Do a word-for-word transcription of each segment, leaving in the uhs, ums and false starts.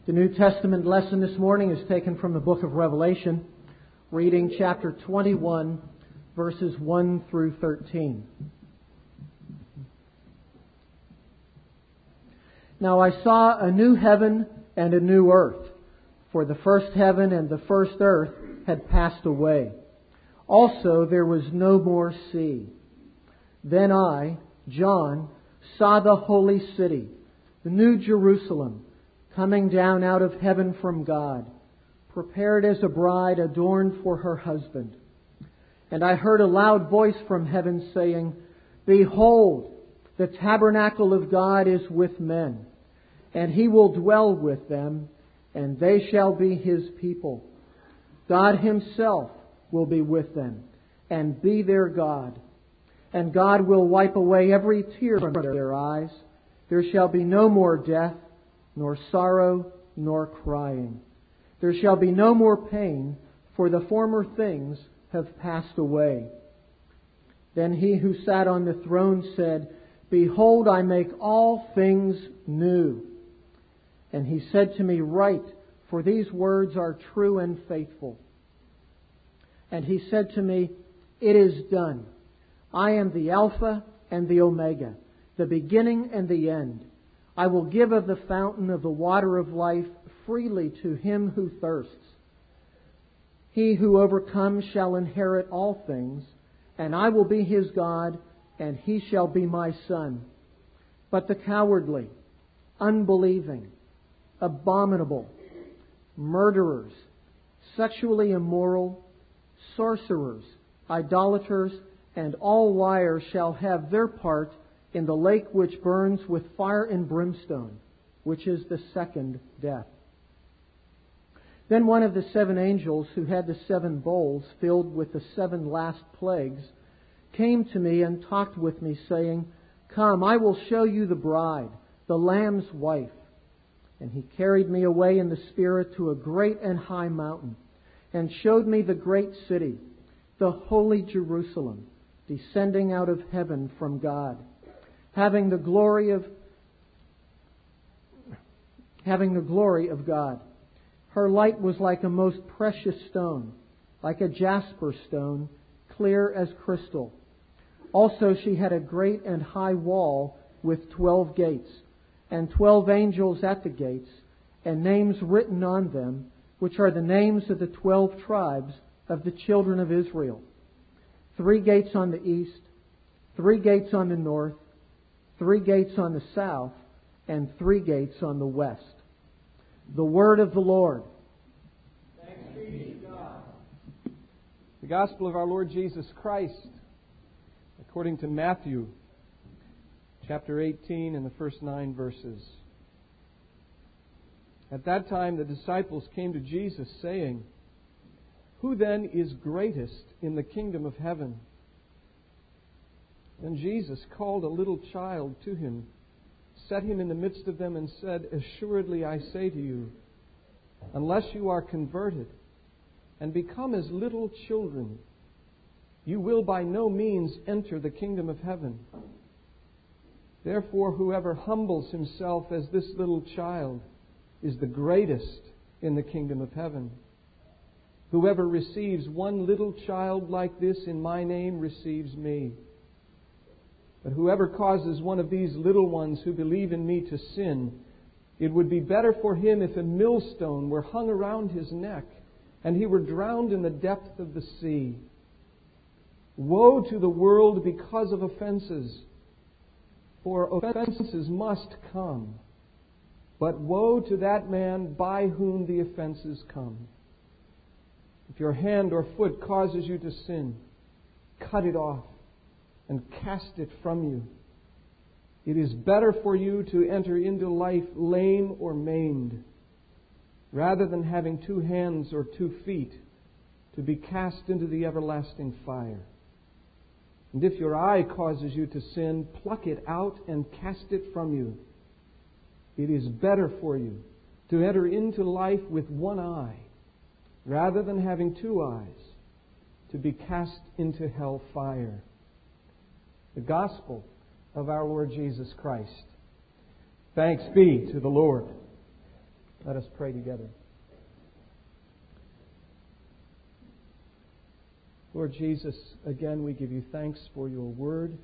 The New Testament lesson this morning is taken from the book of Revelation, reading chapter twenty-one, verses one through thirteen. Now I saw a new heaven and a new earth, for the first heaven and the first earth had passed away. Also there was no more sea. Then I, John, saw the holy city, the new Jerusalem, coming down out of heaven from God, prepared as a bride adorned for her husband. And I heard a loud voice from heaven saying, Behold, the tabernacle of God is with men, and He will dwell with them, and they shall be His people. God Himself will be with them, and be their God. And God will wipe away every tear from their eyes. There shall be no more death, nor sorrow, nor crying. There shall be no more pain, for the former things have passed away. Then He who sat on the throne said, Behold, I make all things new. And He said to me, Write, for these words are true and faithful. And He said to me, It is done. I am the Alpha and the Omega, the beginning and the end. I will give of the fountain of the water of life freely to him who thirsts. He who overcomes shall inherit all things, and I will be his God, and he shall be my son. But the cowardly, unbelieving, abominable, murderers, sexually immoral, sorcerers, idolaters, and all liars shall have their part in the lake which burns with fire and brimstone, which is the second death. Then one of the seven angels who had the seven bowls filled with the seven last plagues came to me and talked with me, saying, Come, I will show you the bride, the Lamb's wife. And he carried me away in the Spirit to a great and high mountain, and showed me the great city, the holy Jerusalem, descending out of heaven from God, having the glory of having the glory of God. Her light was like a most precious stone, like a jasper stone, clear as crystal. Also she had a great and high wall with twelve gates, and twelve angels at the gates, and names written on them, which are the names of the twelve tribes of the children of Israel. Three gates on the east, three gates on the north, three gates on the south, and three gates on the west. The word of the Lord. Thanks be to God. The Gospel of our Lord Jesus Christ, according to Matthew, chapter eighteen and the first nine verses. At that time the disciples came to Jesus, saying, Who then is greatest in the kingdom of heaven? Then Jesus called a little child to Him, set him in the midst of them, and said, Assuredly I say to you, unless you are converted and become as little children, you will by no means enter the kingdom of heaven. Therefore, whoever humbles himself as this little child is the greatest in the kingdom of heaven. Whoever receives one little child like this in my name receives me. But whoever causes one of these little ones who believe in me to sin, it would be better for him if a millstone were hung around his neck and he were drowned in the depth of the sea. Woe to the world because of offenses, for offenses must come. But woe to that man by whom the offenses come. If your hand or foot causes you to sin, cut it off and cast it from you. It is better for you to enter into life lame or maimed, rather than having two hands or two feet to be cast into the everlasting fire. And if your eye causes you to sin, pluck it out and cast it from you. It is better for you to enter into life with one eye, rather than having two eyes, to be cast into hell fire. The Gospel of our Lord Jesus Christ. Thanks be to the Lord. Let us pray together. Lord Jesus, again we give you thanks for your word,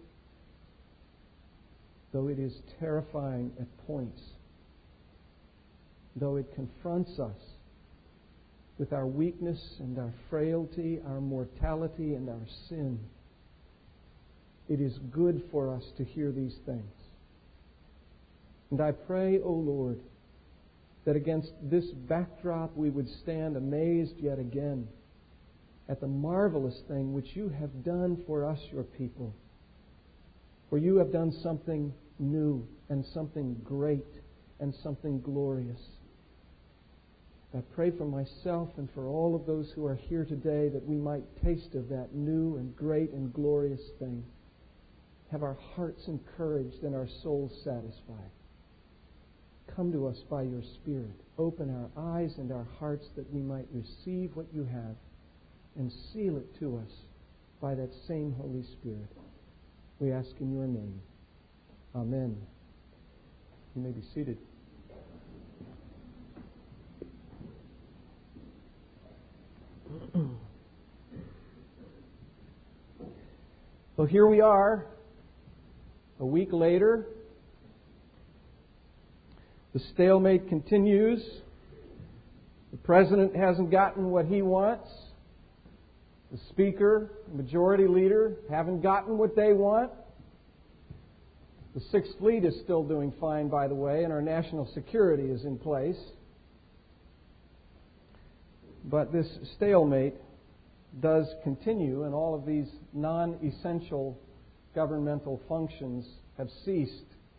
though it is terrifying at points, though it confronts us with our weakness and our frailty, our mortality and our sin. It is good for us to hear these things. And I pray, O Lord, that against this backdrop we would stand amazed yet again at the marvelous thing which you have done for us, your people. For you have done something new and something great and something glorious. I pray for myself and for all of those who are here today that we might taste of that new and great and glorious thing. Have our hearts encouraged and our souls satisfied. Come to us by your Spirit. Open our eyes and our hearts that we might receive what you have and seal it to us by that same Holy Spirit. We ask in your name. Amen. You may be seated. Well, here we are, a week later. The stalemate continues. The president hasn't gotten what he wants. The speaker, the majority leader, haven't gotten what they want. The Sixth Fleet is still doing fine, by the way, and our national security is in place. But this stalemate does continue, and all of these non-essential governmental functions have ceased.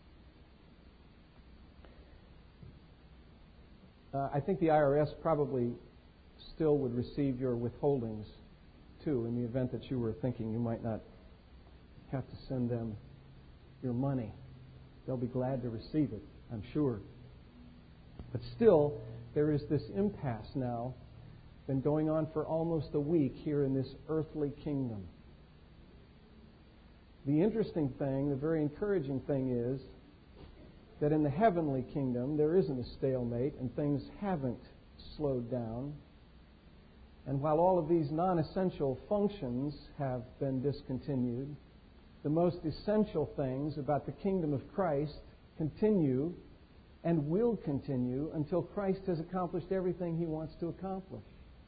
Uh, I think the I R S probably still would receive your withholdings, too, in the event that you were thinking you might not have to send them your money. They'll be glad to receive it, I'm sure. But still, there is this impasse now, been going on for almost a week here in this earthly kingdom. The interesting thing, the very encouraging thing is that in the heavenly kingdom there isn't a stalemate and things haven't slowed down. And while all of these non-essential functions have been discontinued, the most essential things about the kingdom of Christ continue and will continue until Christ has accomplished everything he wants to accomplish.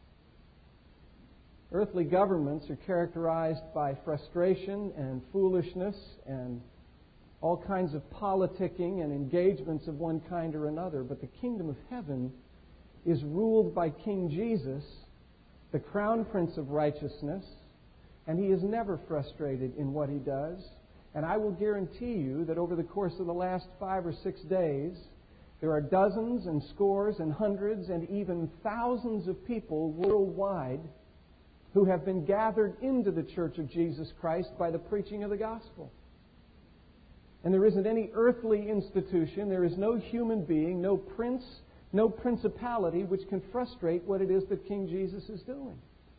Earthly governments are characterized by frustration and foolishness and all kinds of politicking and engagements of one kind or another. But the kingdom of heaven is ruled by King Jesus, the crown prince of righteousness, and he is never frustrated in what he does. And I will guarantee you that over the course of the last five or six days, there are dozens and scores and hundreds and even thousands of people worldwide who have been gathered into the Church of Jesus Christ by the preaching of the gospel. And there isn't any earthly institution, there is no human being, no prince, no principality which can frustrate what it is that King Jesus is doing.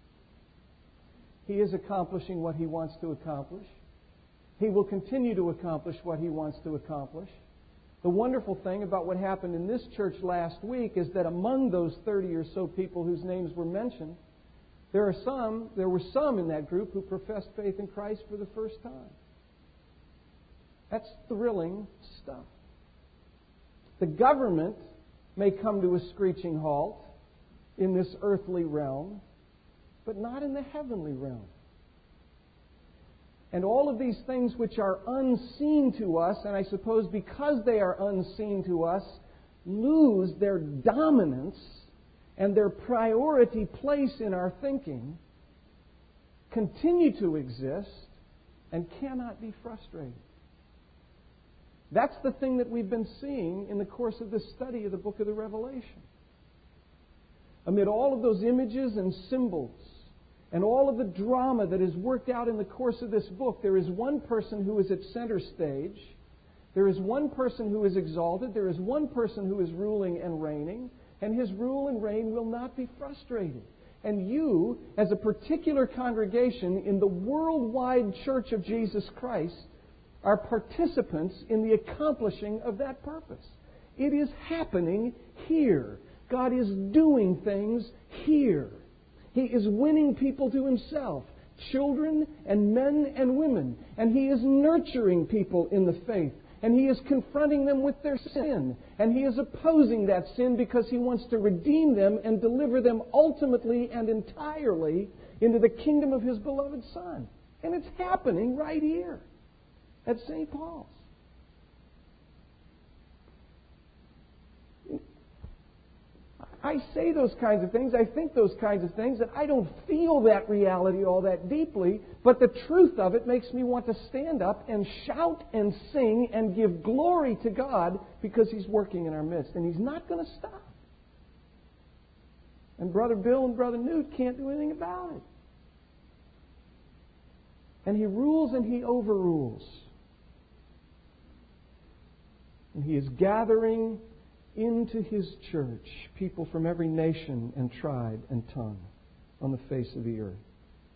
He is accomplishing what he wants to accomplish. He will continue to accomplish what he wants to accomplish. The wonderful thing about what happened in this church last week is that among those thirty or so people whose names were mentioned, There are some, there were some in that group who professed faith in Christ for the first time. That's thrilling stuff. The government may come to a screeching halt in this earthly realm, but not in the heavenly realm. And all of these things which are unseen to us, and I suppose because they are unseen to us, lose their dominance and their priority place in our thinking, continue to exist and cannot be frustrated. That's the thing that we've been seeing in the course of this study of the book of the Revelation. Amid all of those images and symbols and all of the drama that is worked out in the course of this book, there is one person who is at center stage. There is one person who is exalted. There is one person who is ruling and reigning. And his rule and reign will not be frustrated. And you, as a particular congregation in the worldwide Church of Jesus Christ, are participants in the accomplishing of that purpose. It is happening here. God is doing things here. He is winning people to Himself, children and men and women. And He is nurturing people in the faith. And He is confronting them with their sin. And He is opposing that sin because He wants to redeem them and deliver them ultimately and entirely into the kingdom of His beloved Son. And it's happening right here at Saint Paul's. I say those kinds of things, I think those kinds of things, and I don't feel that reality all that deeply, but the truth of it makes me want to stand up and shout and sing and give glory to God because He's working in our midst, and He's not going to stop. And Brother Bill and Brother Newt can't do anything about it. And He rules and He overrules. And He is gathering into His church people from every nation and tribe and tongue on the face of the earth.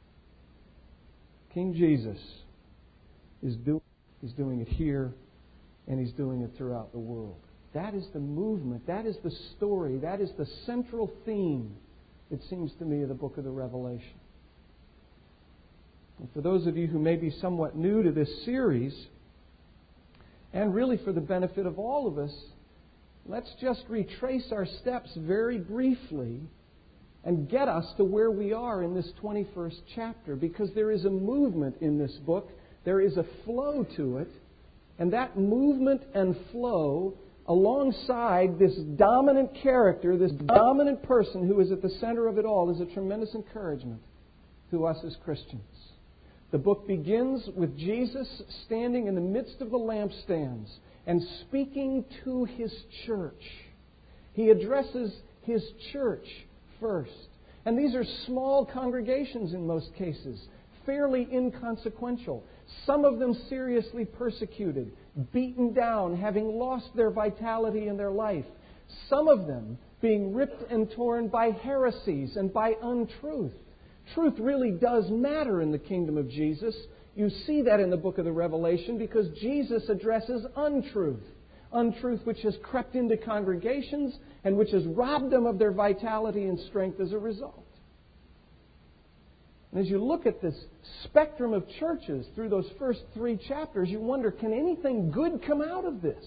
King Jesus is doing, He's doing it here, and He's doing it throughout the world. That is the movement. That is the story. That is the central theme, it seems to me, of the book of the Revelation. And for those of you who may be somewhat new to this series, and really for the benefit of all of us, let's just retrace our steps very briefly and get us to where we are in this twenty-first chapter, because there is a movement in this book. There is a flow to it. And that movement and flow, alongside this dominant character, this dominant person who is at the center of it all, is a tremendous encouragement to us as Christians. The book begins with Jesus standing in the midst of the lampstands and speaking to His church. He addresses His church first. And these are small congregations in most cases, fairly inconsequential. Some of them seriously persecuted, beaten down, having lost their vitality in their life. Some of them being ripped and torn by heresies and by untruth. Truth really does matter in the kingdom of Jesus. You see that in the book of the Revelation because Jesus addresses untruth. Untruth which has crept into congregations and which has robbed them of their vitality and strength as a result. And as you look at this spectrum of churches through those first three chapters, you wonder, can anything good come out of this?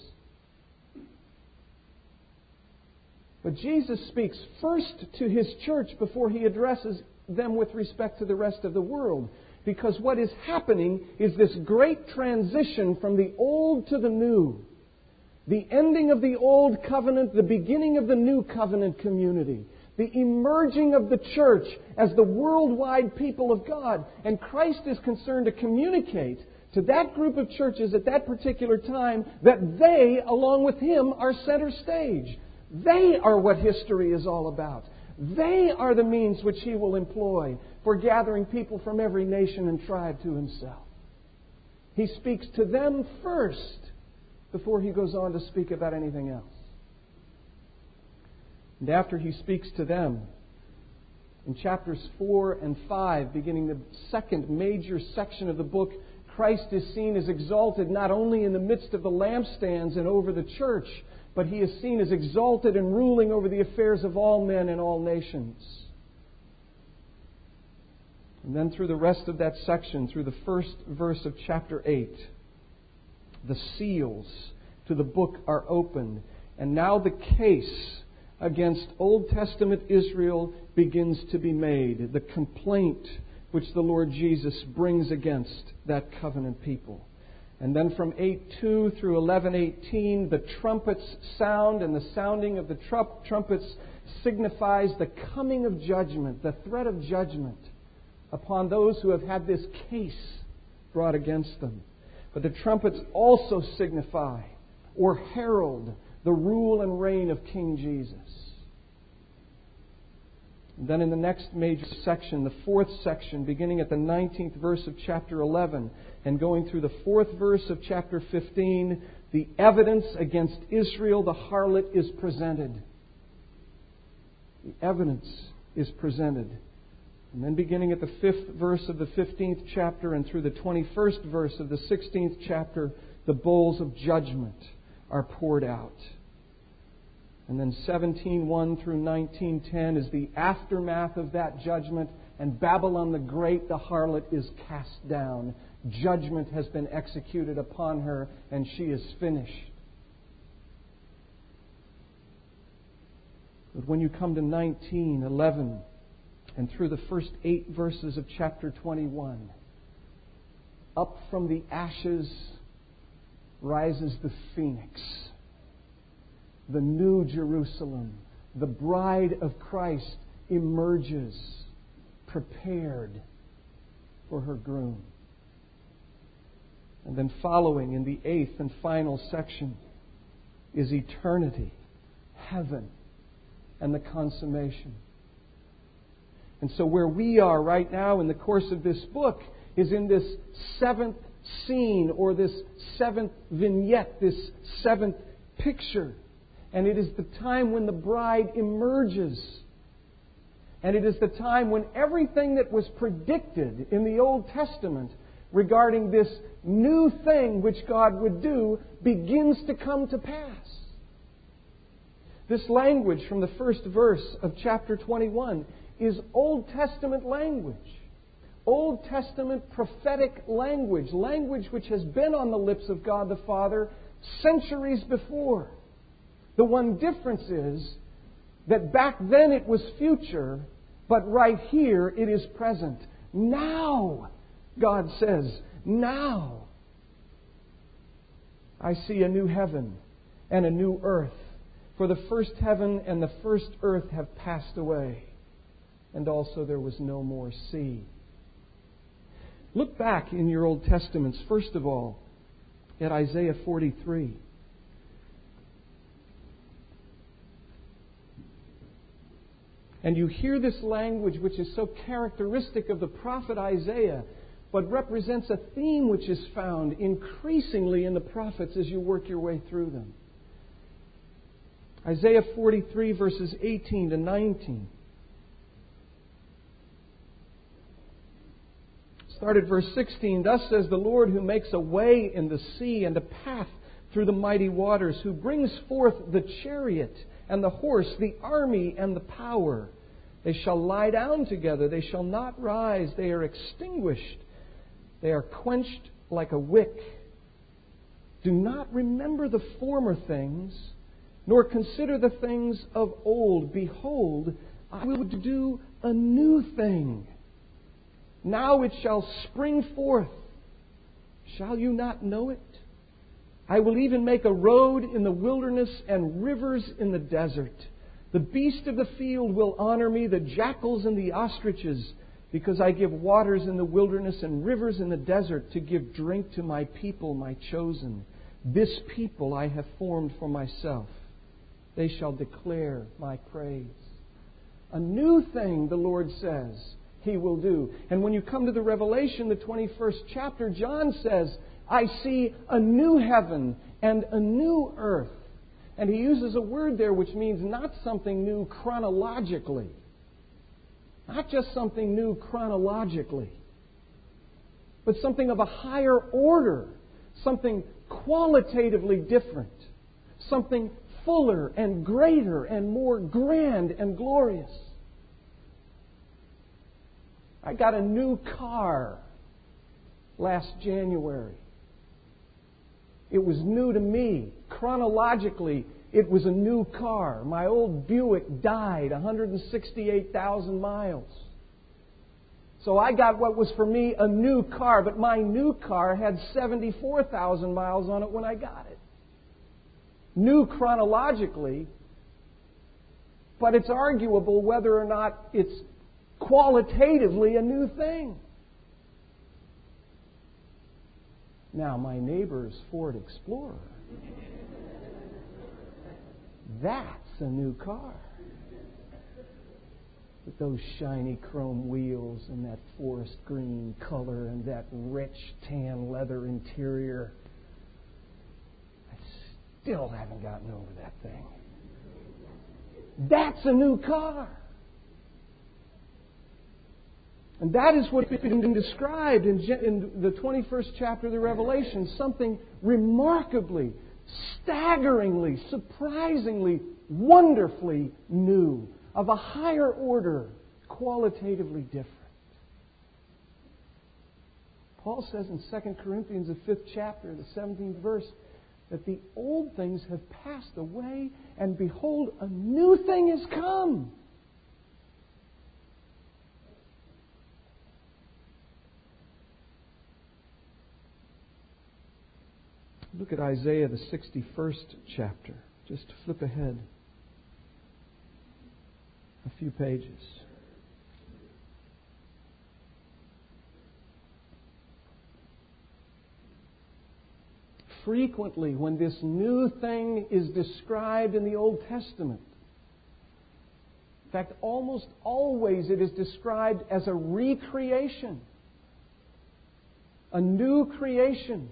But Jesus speaks first to His church before He addresses them with respect to the rest of the world. Because what is happening is this great transition from the old to the new. The ending of the old covenant, the beginning of the new covenant community. The emerging of the church as the worldwide people of God. And Christ is concerned to communicate to that group of churches at that particular time that they, along with Him, are center stage. They are what history is all about. They are the means which He will employ for gathering people from every nation and tribe to Himself. He speaks to them first before He goes on to speak about anything else. And after He speaks to them, in chapters four and five, beginning the second major section of the book, Christ is seen as exalted not only in the midst of the lampstands and over the church, but He is seen as exalted and ruling over the affairs of all men and all nations. And then through the rest of that section, through the first verse of chapter eight, the seals to the book are opened. And now the case against Old Testament Israel begins to be made. The complaint which the Lord Jesus brings against that covenant people. And then from eight two through eleven eighteen, the trumpets sound, and the sounding of the tru- trumpets signifies the coming of judgment, the threat of judgment upon those who have had this case brought against them. But the trumpets also signify or herald the rule and reign of King Jesus. And then in the next major section, the fourth section, beginning at the nineteenth verse of chapter eleven, and going through the fourth verse of chapter fifteen, the evidence against Israel, the harlot, is presented. The evidence is presented. And then beginning at the fifth verse of the fifteenth chapter and through the twenty-first verse of the sixteenth chapter, the bowls of judgment are poured out. And then seventeen one through nineteen ten is the aftermath of that judgment. And Babylon the Great, the harlot, is cast down. Judgment has been executed upon her, and she is finished. But when you come to nineteen eleven and through the first eight verses of chapter twenty-one, up from the ashes rises the phoenix, the new Jerusalem. The bride of Christ emerges, prepared for her groom. And then following in the eighth and final section is eternity, heaven, and the consummation. And so where we are right now in the course of this book is in this seventh scene, or this seventh vignette, this seventh picture. And it is the time when the bride emerges. And it is the time when everything that was predicted in the Old Testament regarding this new thing which God would do begins to come to pass. This language from the first verse of chapter twenty-one is Old Testament language. Old Testament prophetic language. Language which has been on the lips of God the Father centuries before. The one difference is that back then it was future, but right here it is present. Now, God says, now I see a new heaven and a new earth. For the first heaven and the first earth have passed away, and also there was no more sea. Look back in your Old Testaments, first of all, at Isaiah forty-three. And you hear this language which is so characteristic of the prophet Isaiah, but represents a theme which is found increasingly in the prophets as you work your way through them. Isaiah forty-three, verses eighteen to nineteen. Start at verse sixteen. Thus says the Lord, who makes a way in the sea and a path through the mighty waters, who brings forth the chariot and the horse, the army and the power. They shall lie down together. They shall not rise. They are extinguished. They are quenched like a wick. Do not remember the former things, nor consider the things of old. Behold, I will do a new thing. Now it shall spring forth. Shall you not know it? I will even make a road in the wilderness and rivers in the desert. The beast of the field will honor me, the jackals and the ostriches, because I give waters in the wilderness and rivers in the desert to give drink to my people, my chosen. This people I have formed for myself. They shall declare my praise. A new thing, the Lord says, He will do. And when you come to the Revelation, the twenty-first chapter, John says, I see a new heaven and a new earth. And he uses a word there which means not something new chronologically. Not just something new chronologically, but something of a higher order. Something qualitatively different. Something fuller and greater and more grand and glorious. I got a new car last January. It was new to me. Chronologically, it was a new car. My old Buick died, one hundred sixty-eight thousand miles. So I got what was for me a new car, but my new car had seventy-four thousand miles on it when I got it. New chronologically, but it's arguable whether or not it's qualitatively a new thing. Now, my neighbor's Ford Explorer, that's a new car. With those shiny chrome wheels and that forest green color and that rich tan leather interior. I still haven't gotten over that thing. That's a new car. And that is what is being described in, in the twenty-first chapter of the Revelation. Something remarkably, staggeringly, surprisingly wonderfully new, of a higher order, qualitatively different. Paul says in Second Corinthians, the fifth chapter, the seventeenth verse, that the old things have passed away, and behold, a new thing has come. Look at Isaiah, the sixty-first chapter. Just flip ahead a few pages. Frequently, when this new thing is described in the Old Testament, in fact, almost always it is described as a recreation, a new creation.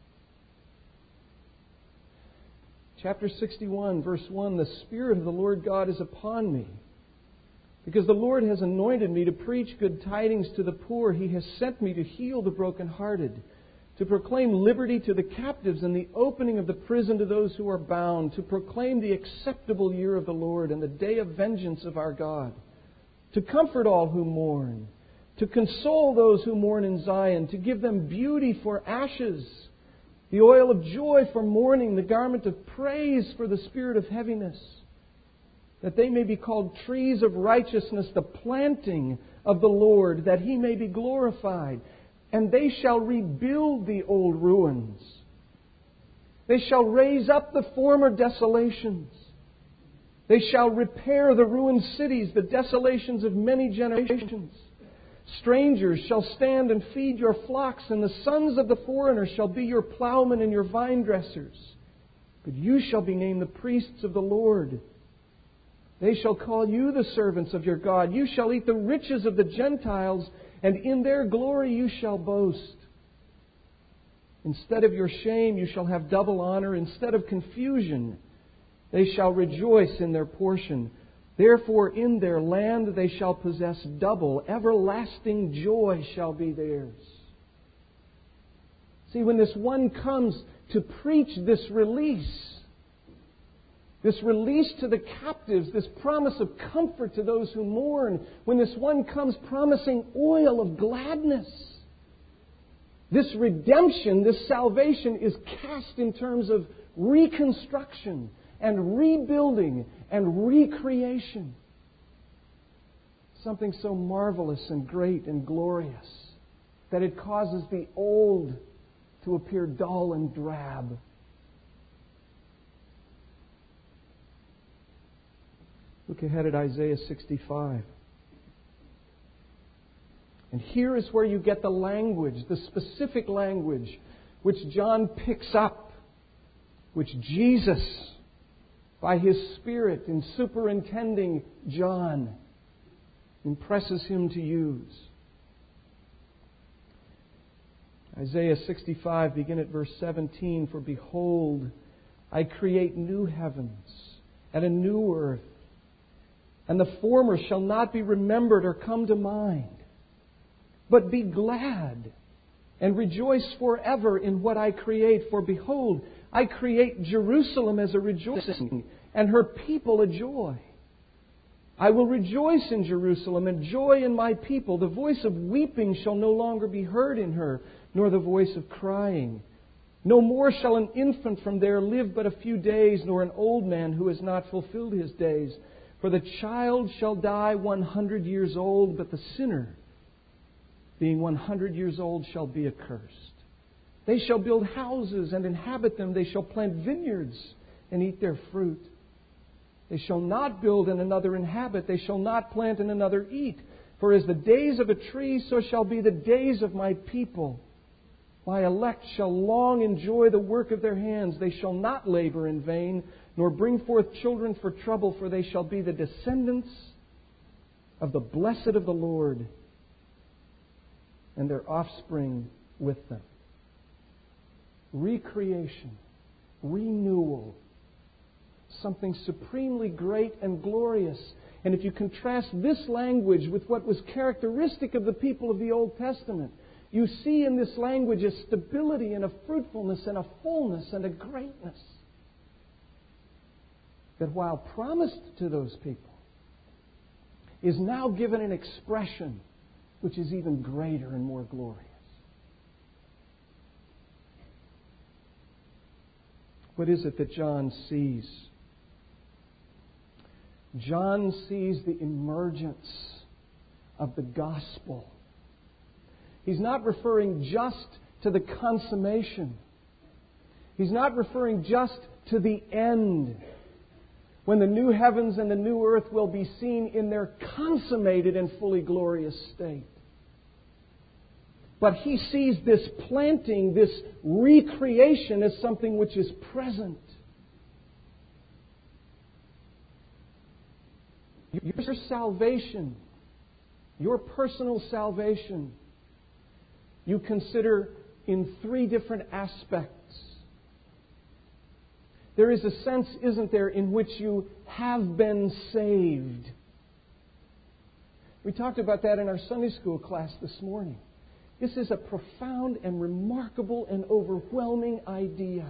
Chapter sixty-one, verse one, the Spirit of the Lord God is upon me, because the Lord has anointed me to preach good tidings to the poor. He has sent me to heal the brokenhearted, to proclaim liberty to the captives and the opening of the prison to those who are bound, to proclaim the acceptable year of the Lord and the day of vengeance of our God, to comfort all who mourn, to console those who mourn in Zion, to give them beauty for ashes, the oil of joy for mourning, the garment of praise for the spirit of heaviness, that they may be called trees of righteousness, the planting of the Lord, that He may be glorified. And they shall rebuild the old ruins. They shall raise up the former desolations. They shall repair the ruined cities, the desolations of many generations. Strangers shall stand and feed your flocks, and the sons of the foreigner shall be your plowmen and your vine dressers. But you shall be named the priests of the Lord. They shall call you the servants of your God. You shall eat the riches of the Gentiles, and in their glory you shall boast. Instead of your shame you shall have double honor. Instead of confusion they shall rejoice in their portion. Therefore in their land they shall possess double. Everlasting joy shall be theirs. See, when this one comes to preach this release, this release to the captives, this promise of comfort to those who mourn, when this one comes promising oil of gladness, this redemption, this salvation is cast in terms of reconstruction and rebuilding and recreation. Something so marvelous and great and glorious that it causes the old to appear dull and drab. Look ahead at Isaiah sixty-five. And here is where you get the language, the specific language, which John picks up, which Jesus, by His Spirit, in superintending John, impresses him to use. Isaiah sixty-five, begin at verse seventeen. For behold, I create new heavens and a new earth, and the former shall not be remembered or come to mind. But be glad and rejoice forever in what I create. For behold, I create Jerusalem as a rejoicing, and her people a joy. I will rejoice in Jerusalem and joy in my people. The voice of weeping shall no longer be heard in her, nor the voice of crying. No more shall an infant from there live but a few days, nor an old man who has not fulfilled his days. For the child shall die one hundred years old, but the sinner, being one hundred years old, shall be accursed. They shall build houses and inhabit them. They shall plant vineyards and eat their fruit. They shall not build and another inhabit. They shall not plant and another eat. For as the days of a tree, so shall be the days of my people. My elect shall long enjoy the work of their hands. They shall not labor in vain, nor bring forth children for trouble, for they shall be the descendants of the blessed of the Lord, and their offspring with them. Recreation, renewal, something supremely great and glorious. And if you contrast this language with what was characteristic of the people of the Old Testament, you see in this language a stability and a fruitfulness and a fullness and a greatness. that while promised to those people, is now given an expression which is even greater and more glorious. What is it that John sees? John sees the emergence of the gospel. He's not referring just to the consummation. He's not referring just to the end, when the new heavens and the new earth will be seen in their consummated and fully glorious state. But he sees this planting, this recreation, as something which is present. Your salvation, your personal salvation, you consider in three different aspects. There is a sense, isn't there, in which you have been saved. We talked about that in our Sunday school class this morning. This is a profound and remarkable and overwhelming idea.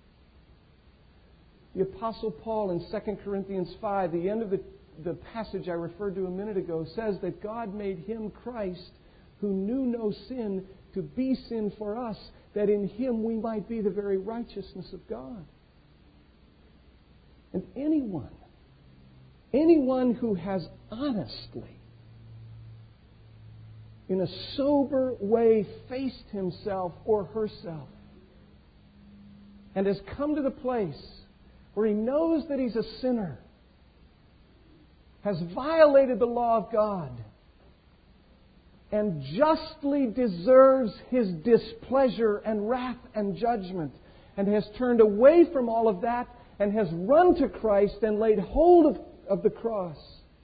The Apostle Paul in Second Corinthians five, the end of the, the passage I referred to a minute ago, says that God made Him, Christ, who knew no sin, to be sin for us, that in Him we might be the very righteousness of God. And anyone, anyone who has honestly, in a sober way, faced himself or herself and has come to the place where he knows that he's a sinner, has violated the law of God, and justly deserves His displeasure and wrath and judgment, and has turned away from all of that and has run to Christ and laid hold of, of the cross.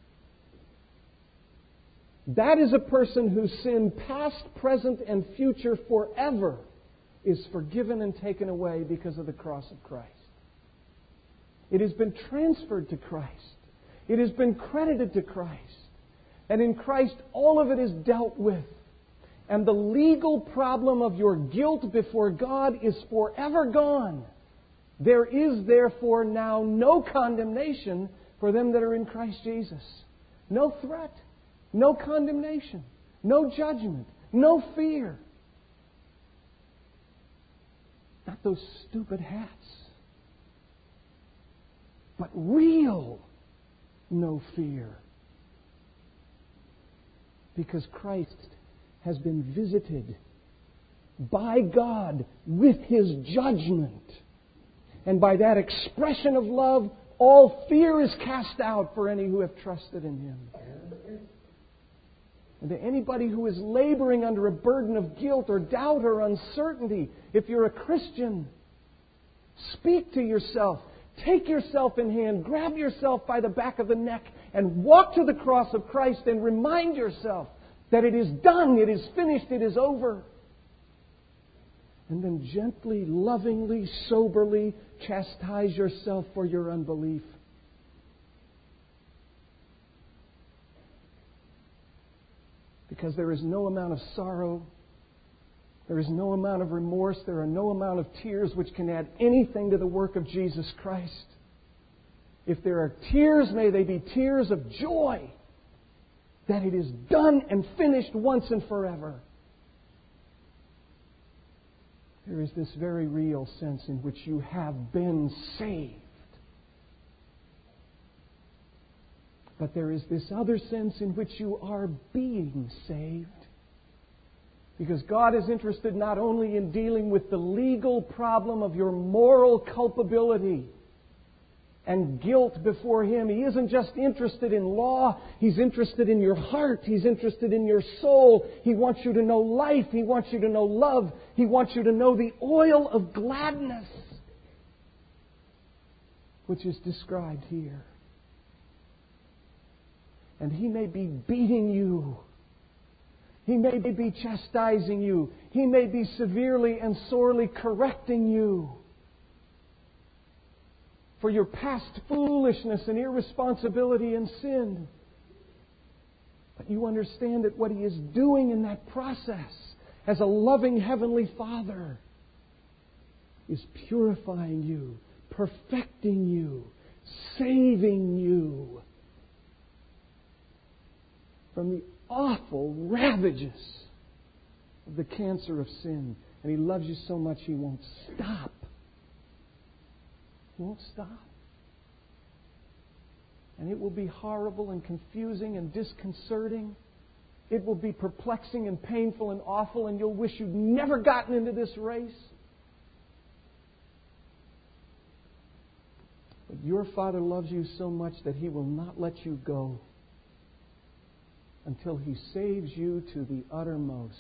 That is a person whose sin, past, present, and future forever, is forgiven and taken away because of the cross of Christ. It has been transferred to Christ. It has been credited to Christ. And in Christ, all of it is dealt with. And the legal problem of your guilt before God is forever gone. There is therefore now no condemnation for them that are in Christ Jesus. No threat. No condemnation, no judgment, no fear. Not those stupid hats, but real no fear. Because Christ has been visited by God with His judgment. And by that expression of love, all fear is cast out for any who have trusted in Him. And to anybody who is laboring under a burden of guilt or doubt or uncertainty, if you're a Christian, speak to yourself. Take yourself in hand. Grab yourself by the back of the neck and walk to the cross of Christ and remind yourself that it is done, it is finished, it is over. And then gently, lovingly, soberly chastise yourself for your unbelief. Because there is no amount of sorrow, there is no amount of remorse, there are no amount of tears which can add anything to the work of Jesus Christ. If there are tears, may they be tears of joy that it is done and finished once and forever. There is this very real sense in which you have been saved. But there is this other sense in which you are being saved. Because God is interested not only in dealing with the legal problem of your moral culpability and guilt before Him. He isn't just interested in law. He's interested in your heart. He's interested in your soul. He wants you to know life. He wants you to know love. He wants you to know the oil of gladness, which is described here. And He may be beating you. He may be chastising you. He may be severely and sorely correcting you for your past foolishness and irresponsibility and sin. But you understand that what He is doing in that process as a loving Heavenly Father is purifying you, perfecting you, saving you from the awful ravages of the cancer of sin. And He loves you so much He won't stop. He won't stop. And it will be horrible and confusing and disconcerting. It will be perplexing and painful and awful, and you'll wish you'd never gotten into this race. But your Father loves you so much that He will not let you go until He saves you to the uttermost.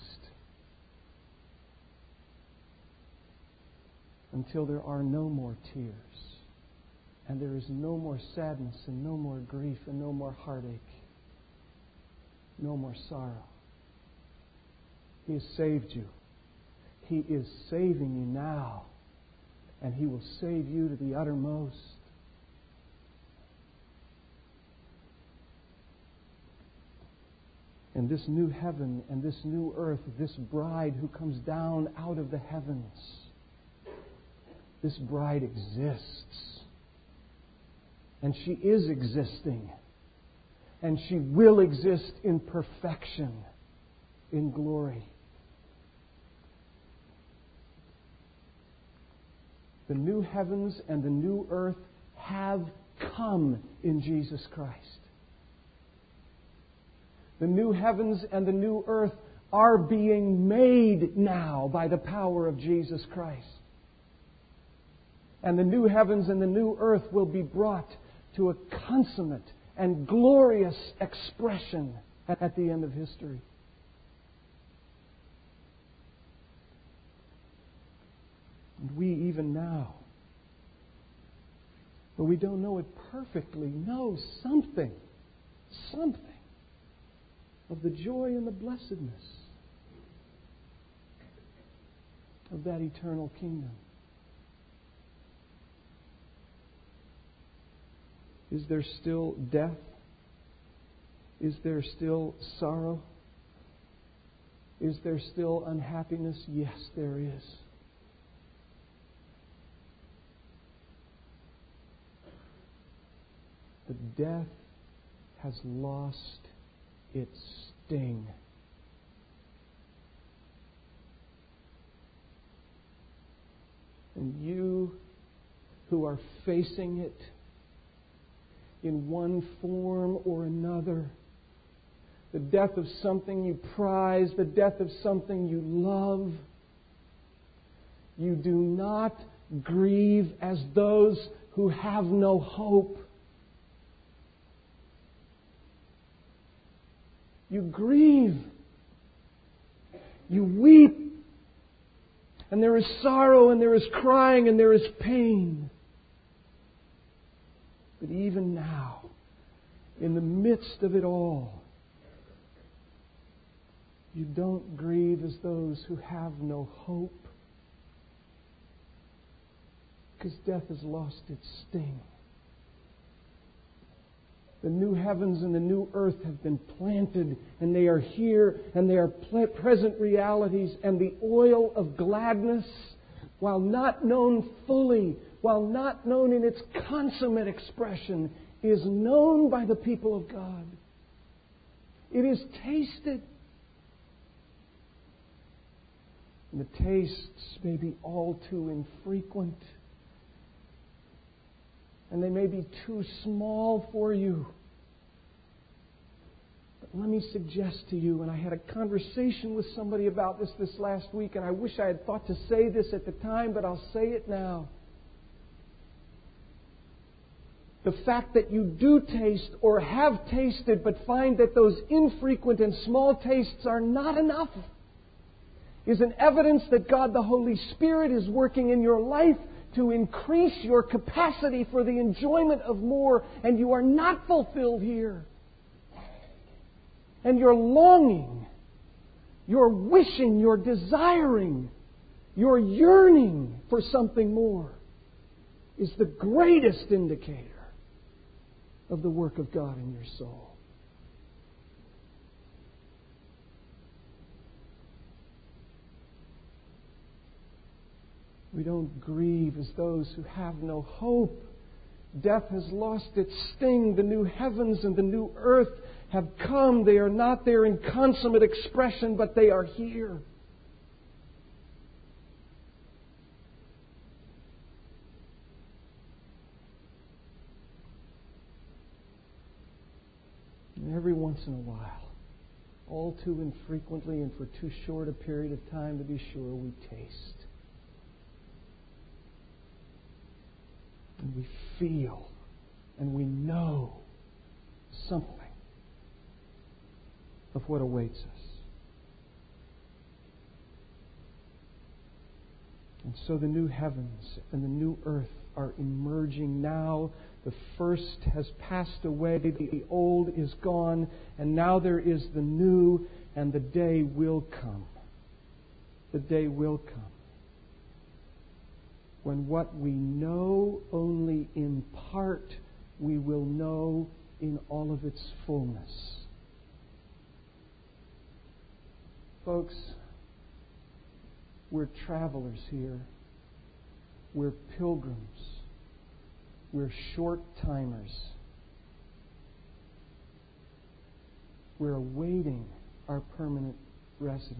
Until there are no more tears. And there is no more sadness and no more grief and no more heartache. No more sorrow. He has saved you. He is saving you now. And He will save you to the uttermost. And this new heaven and this new earth, this bride who comes down out of the heavens, this bride exists. And she is existing. And she will exist in perfection, in glory. The new heavens and the new earth have come in Jesus Christ. The new heavens and the new earth are being made now by the power of Jesus Christ. And the new heavens and the new earth will be brought to a consummate and glorious expression at the end of history. And we even now, though we don't know it perfectly, know something, something of the joy and the blessedness of that eternal kingdom. Is there still death? Is there still sorrow? Is there still unhappiness? Yes, there is. But death has lost its sting. And you who are facing it in one form or another, the death of something you prize, the death of something you love, you do not grieve as those who have no hope. You grieve. You weep. And there is sorrow and there is crying and there is pain. But even now, in the midst of it all, you don't grieve as those who have no hope, because death has lost its sting. The new heavens and the new earth have been planted, and they are here, and they are present realities, and the oil of gladness, while not known fully, while not known in its consummate expression, is known by the people of God. It is tasted. And the tastes may be all too infrequent. And they may be too small for you. But let me suggest to you, and I had a conversation with somebody about this this last week, and I wish I had thought to say this at the time, but I'll say it now. The fact that you do taste or have tasted but find that those infrequent and small tastes are not enough is an evidence that God the Holy Spirit is working in your life to increase your capacity for the enjoyment of more, and you are not fulfilled here. And you're longing, you're wishing, you're desiring, you're yearning for something more is the greatest indicator of the work of God in your soul. We don't grieve as those who have no hope, Death has lost its sting. The new heavens and the new earth have come. They are not there in consummate expression, but they are here. And every once in a while, all too infrequently and for too short a period of time to be sure, we taste. And we feel and we know something of what awaits us. And so the new heavens and the new earth are emerging now. The first has passed away, the old is gone, and now there is the new, and the day will come. The day will come when what we know only in part, we will know in all of its fullness. Folks, we're travelers here. We're pilgrims. We're short-timers. We're awaiting our permanent residence.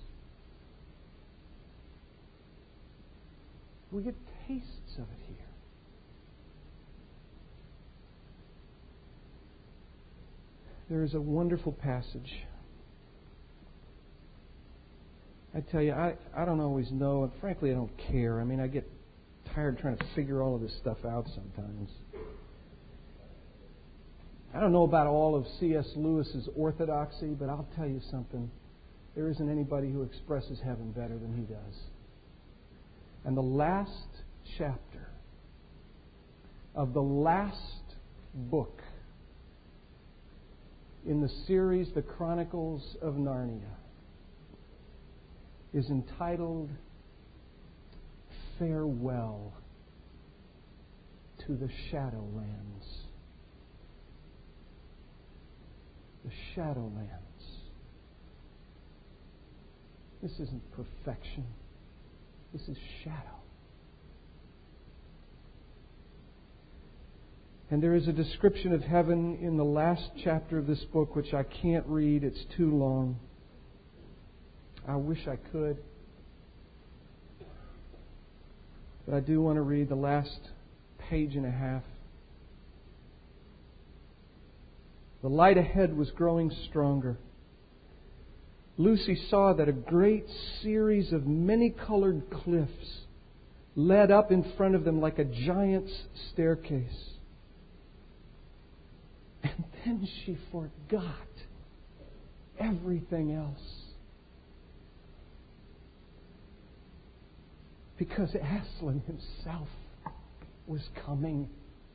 We get tastes of it here. There is a wonderful passage. I tell you, I, I don't always know, and frankly I don't care. I mean, I get tired trying to figure all of this stuff out sometimes. I don't know about all of C S Lewis's orthodoxy, but I'll tell you something. There isn't anybody who expresses heaven better than he does. And the last chapter of the last book in the series, The Chronicles of Narnia, is entitled Farewell to the Shadowlands. The Shadowlands. This isn't perfection. This is shadow. And there is a description of heaven in the last chapter of this book, which I can't read. It's too long. I wish I could. But I do want to read the last page and a half. The light ahead was growing stronger. Lucy saw that a great series of many-colored cliffs led up in front of them like a giant's staircase. And then she forgot everything else. Because Aslan himself was coming.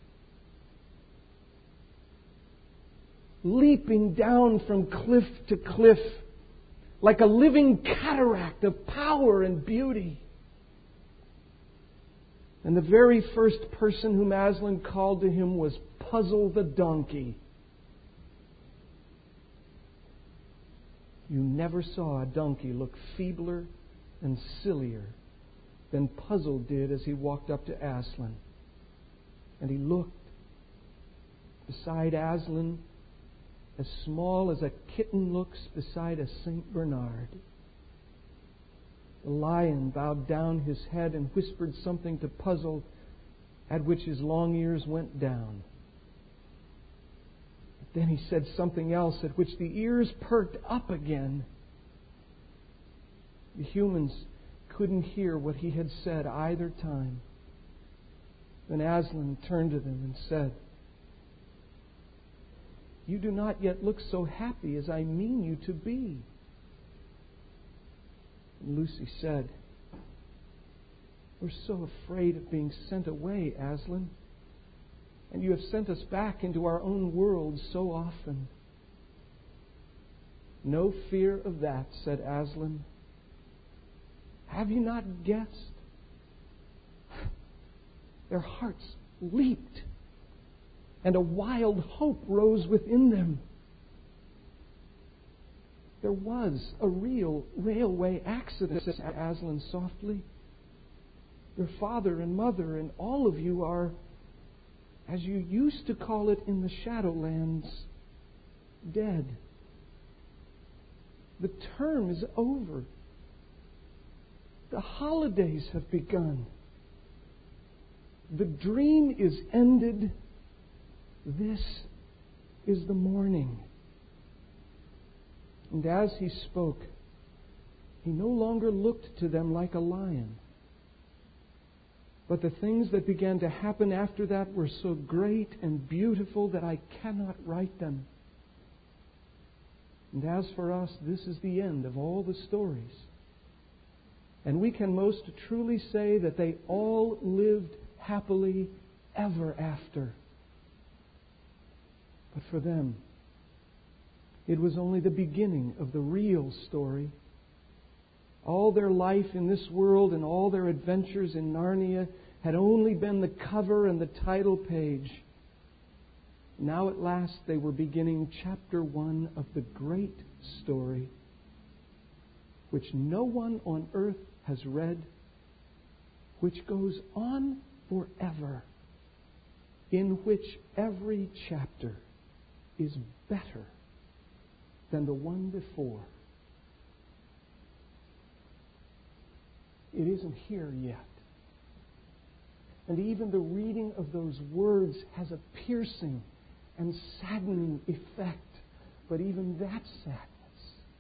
Leaping down from cliff to cliff like a living cataract of power and beauty. And the very first person whom Aslan called to him was Puzzle the donkey. You never saw a donkey look feebler and sillier than Puzzle did as he walked up to Aslan. And he looked beside Aslan as small as a kitten looks beside a Saint Bernard. The lion bowed down his head and whispered something to Puzzle, at which his long ears went down. But then he said something else, at which the ears perked up again. The humans couldn't hear what he had said either time. Then Aslan turned to them and said, "You do not yet look so happy as I mean you to be." And Lucy said, "We're so afraid of being sent away, Aslan. And you have sent us back into our own world so often." "No fear of that," said Aslan. "Have you not guessed?" Their hearts leaped, and a wild hope rose within them. There was a real railway accident, said Aslan softly. Your father and mother and all of you are as you used to call it in the Shadowlands, dead. The term is over. The holidays have begun. The dream is ended. This is the morning. And as he spoke, he no longer looked to them like a lion. But the things that began to happen after that were so great and beautiful that I cannot write them. And as for us, this is the end of all the stories. And we can most truly say that they all lived happily ever after. But for them, it was only the beginning of the real story. All their life in this world and all their adventures in Narnia had only been the cover and the title page. Now at last they were beginning chapter one of the great story, which no one on earth has read, which goes on forever, in which every chapter is better than the one before. It isn't here yet. And even the reading of those words has a piercing and saddening effect. But even that sadness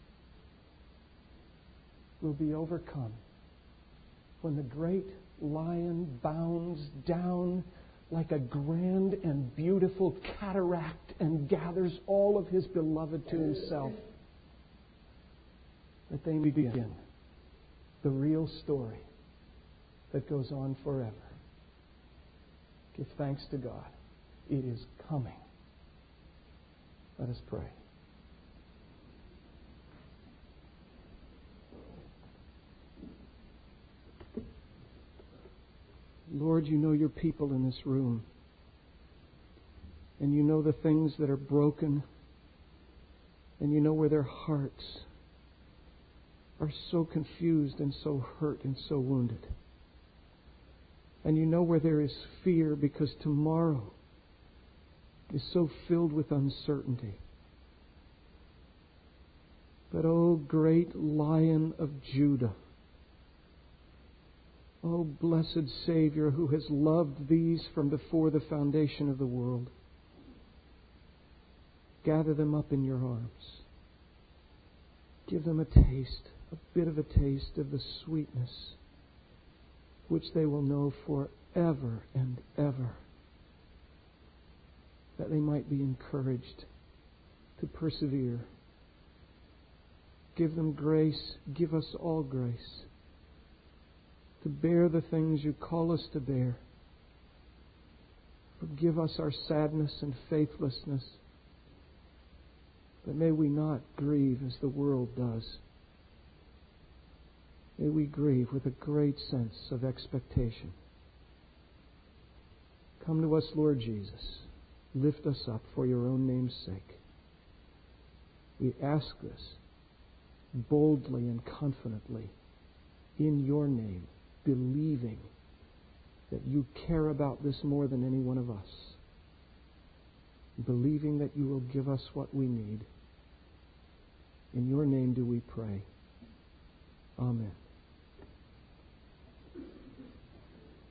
will be overcome when the great lion bounds down like a grand and beautiful cataract and gathers all of his beloved to himself, that they may begin the real story that goes on forever. Give thanks to God. It is coming. Let us pray. Lord, you know your people in this room. And you know the things that are broken. And you know where their hearts are so confused and so hurt and so wounded. And you know where there is fear because tomorrow is so filled with uncertainty. But, O great Lion of Judah, O blessed Savior who has loved these from before the foundation of the world, gather them up in your arms. Give them a taste, a bit of a taste of the sweetness which they will know forever and ever, that they might be encouraged to persevere. Give them grace, give us all grace, to bear the things you call us to bear. Forgive us our sadness and faithlessness, but may we not grieve as the world does. May we grieve with a great sense of expectation. Come to us, Lord Jesus. Lift us up for your own name's sake. We ask this boldly and confidently in your name, believing that you care about this more than any one of us. Believing that you will give us what we need. In your name do we pray. Amen.